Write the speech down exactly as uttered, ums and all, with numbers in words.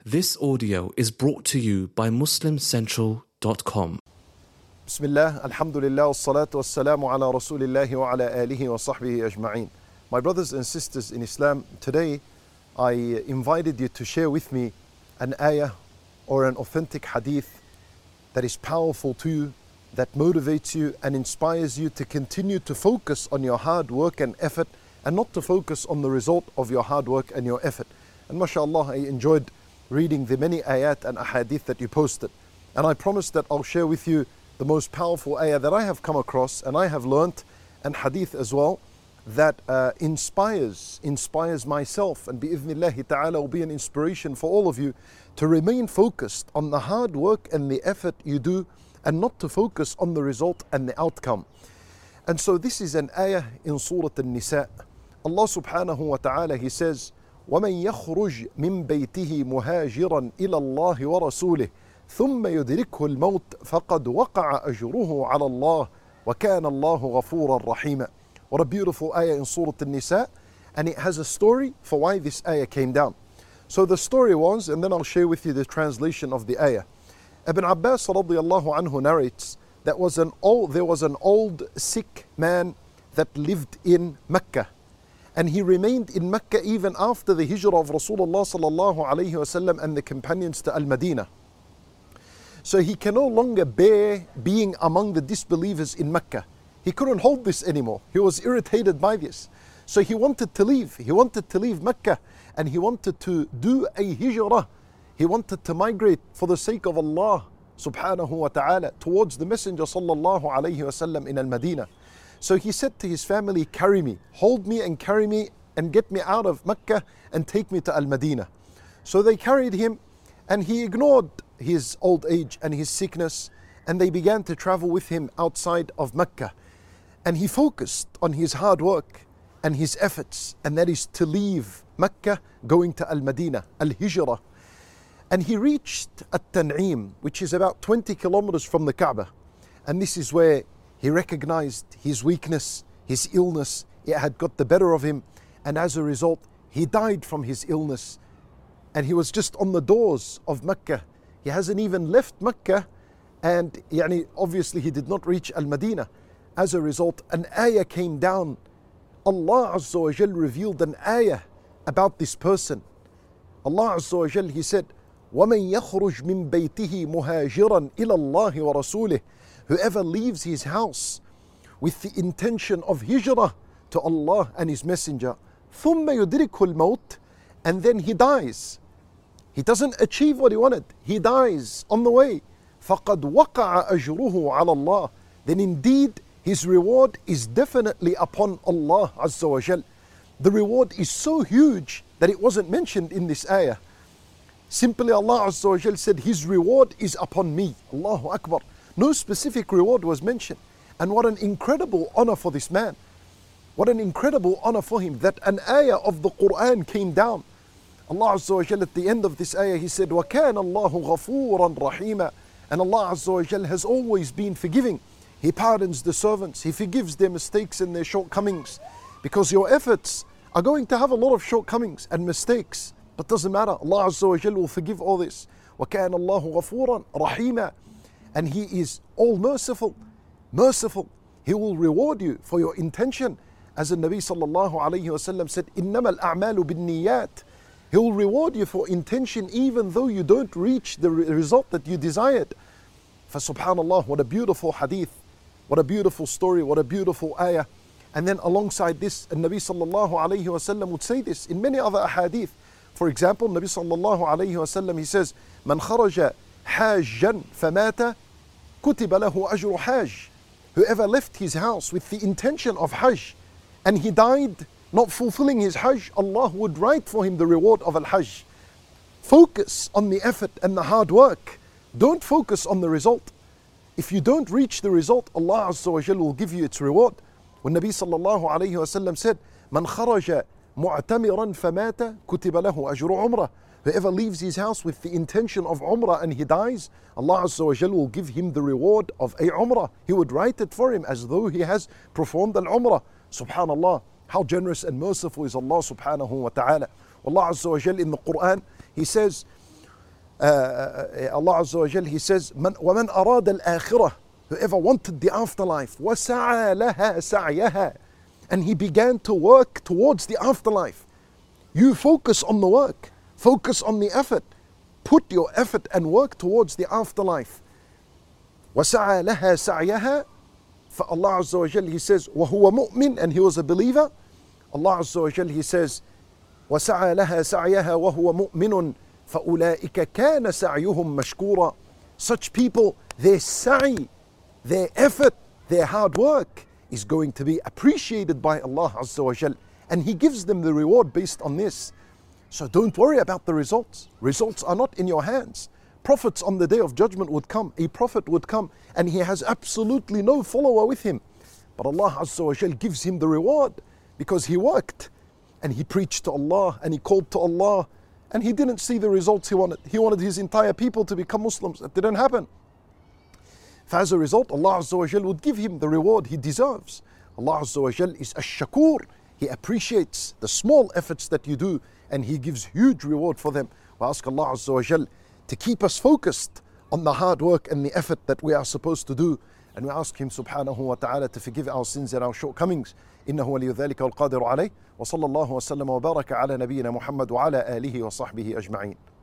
This audio is brought to you by Muslim Central dot com. Bismillah, alhamdulillah, wassalatu wassalamu ala rasulillahi wa ala alihi wa sahbihi ajma'een. My brothers and sisters in Islam, today I invited you to share with me an ayah or an authentic hadith that is powerful to you, that motivates you and inspires you to continue to focus on your hard work and effort and not to focus on the result of your hard work and your effort. And mashallah, I enjoyed reading the many ayat and ahadith that you posted. And I promise that I'll share with you the most powerful ayah that I have come across and I have learnt, and hadith as well, that uh, inspires, inspires myself, and bi'idhnillahi ta'ala will be an inspiration for all of you to remain focused on the hard work and the effort you do and not to focus on the result and the outcome. And so this is an ayah in Surah An-Nisa. Allah subhanahu wa ta'ala, He says, وَمَنْ يَخْرُجْ مِنْ بَيْتِهِ مُهَاجِرًا إِلَى اللَّهِ وَرَسُولِهِ ثُمَّ يُدْرِكْهُ الْمَوْتِ فَقَدْ وَقَعَ أَجْرُهُ عَلَى اللَّهِ وَكَانَ اللَّهُ غَفُورًا رَحِيمًا. What a beautiful ayah in Surah An-Nisa, and it has a story for why this ayah came down. So the story was, and then I'll share with you the translation of the ayah. Ibn Abbas radiallahu anhu narrates that was an old, there was an old sick man that lived in Mecca. And he remained in Mecca even after the hijrah of Rasulullah sallallahu alayhi wasallam and the companions to Al-Madinah. So he can no longer bear being among the disbelievers in Mecca. He couldn't hold this anymore. He was irritated by this. So he wanted to leave. He wanted to leave Mecca and he wanted to do a hijrah. He wanted to migrate for the sake of Allah subhanahu wa ta'ala towards the Messenger sallallahu alayhi wasallam in Al-Madinah. So he said to his family, carry me, hold me and carry me and get me out of Mecca and take me to Al-Madinah. So they carried him and he ignored his old age and his sickness, and they began to travel with him outside of Mecca. And he focused on his hard work and his efforts, and that is to leave Mecca going to Al-Madinah, Al-Hijrah. And he reached At-Tan'im, which is about twenty kilometers from the Kaaba. And this is where he recognized his weakness, his illness. It had got the better of him, and as a result, he died from his illness. And he was just on the doors of Mecca. He hasn't even left Mecca, and yani, obviously he did not reach Al-Madinah. As a result, an ayah came down. Allah Azza wa Jal revealed an ayah about this person. Allah Azza wa Jal, He said, وَمَنْ يَخْرُجْ مِنْ بَيْتِهِ مُهَاجِرًا إِلَى اللَّهِ وَرَسُولِهِ. Whoever leaves his house with the intention of hijrah to Allah and His Messenger, ثُمَّ يُدْرِكْهُ الْمَوْتِ, and then he dies. He doesn't achieve what he wanted. He dies on the way. فَقَدْ وَقَعَ أَجْرُهُ عَلَى اللَّهِ. Then indeed his reward is definitely upon Allah Azza wa Jal. The reward is so huge that it wasn't mentioned in this ayah. Simply Allah Azza wa Jal said, His reward is upon me. Allahu Akbar. No specific reward was mentioned. And what an incredible honor for this man. What an incredible honor for him that an ayah of the Quran came down. Allah Azza wa Jal at the end of this ayah, He said, وَكَانَ اللَّهُ غَفُورًا رَحِيمًا. And Allah Azza wa Jal has always been forgiving. He pardons the servants. He forgives their mistakes and their shortcomings. Because your efforts are going to have a lot of shortcomings and mistakes. But doesn't matter. Allah Azza wa Jal will forgive all this. وَكَانَ اللَّهُ غَفُورًا رَحِيمًا. And He is all merciful. Merciful. He will reward you for your intention. As the Nabi sallallahu alayhi wa sallam said, إِنَّمَا الْأَعْمَالُ بِالنِّيَّاتِ. He will reward you for intention even though you don't reach the re- result that you desired. For subhanallah, what a beautiful hadith. What a beautiful story. What a beautiful ayah. And then alongside this, the Nabi sallallahu alayhi wa sallam would say this in many other ahadith. For example, Nabi sallallahu alayhi wa sallam, he says, مَنْ خَرَجَ حَاجًا فَمَاتَ كُتِبَ لَهُ أَجْرُ حَاجٍ. Whoever left his house with the intention of Hajj and he died not fulfilling his Hajj, Allah would write for him the reward of Al-Hajj. Focus on the effort and the hard work. Don't focus on the result. If you don't reach the result, Allah Azza wa Jal will give you its reward. When Nabi sallallahu alayhi wa sallam said, مَنْ خَرَجَ مُعْتَمِرًا فَمَاتَ كُتِبَ لَهُ أَجْرُ عُمْرَةٍ. Whoever leaves his house with the intention of Umrah and he dies, Allah Azza wa Jal will give him the reward of a Umrah. He would write it for him as though he has performed an Umrah. Subhanallah. How generous and merciful is Allah subhanahu wa ta'ala. Allah Azza wa Jal in the Quran, He says, uh, Allah Azza wa Jal, He says, "Man, وَمَنْ أَرَادَ الْآخِرَةِ," whoever wanted the afterlife, وَسَعَى لَهَا سَعْيَهَا, and he began to work towards the afterlife. You focus on the work, focus on the effort, put your effort and work towards the afterlife. وَسَعَى لَهَا سَعْيَهَا. For Allah Azza wa Jal, He says, وَهُوَ مُؤْمِن, and he was a believer. Allah Azza wa Jal, He says, وَسَعَى لَهَا سَعْيَهَا وَهُوَ مُؤْمِنٌ فَأُولَٰئِكَ كَانَ سَعْيُهُمْ مَشْكُورًا. Such people, their sa'i, their effort, their hard work is going to be appreciated by Allah Azza wa Jal, and He gives them the reward based on this. So don't worry about the results. Results are not in your hands. Prophets on the Day of Judgment would come, a prophet would come, and he has absolutely no follower with him. But Allah Azza wa Jal gives him the reward because he worked and he preached to Allah and he called to Allah, and he didn't see the results he wanted. He wanted his entire people to become Muslims. That didn't happen. So as a result, Allah Azza wa Jal would give him the reward he deserves. Allah Azza wa Jal is ash-shakur. He appreciates the small efforts that you do and He gives huge reward for them. We ask Allah Azza wa Jal to keep us focused on the hard work and the effort that we are supposed to do. And we ask Him subhanahu wa ta'ala to forgive our sins and our shortcomings. إنه ولي ذلك والقادر عليه. وصلى الله وسلم وبارك على نبينا محمد وعلى آله وصحبه أجمعين.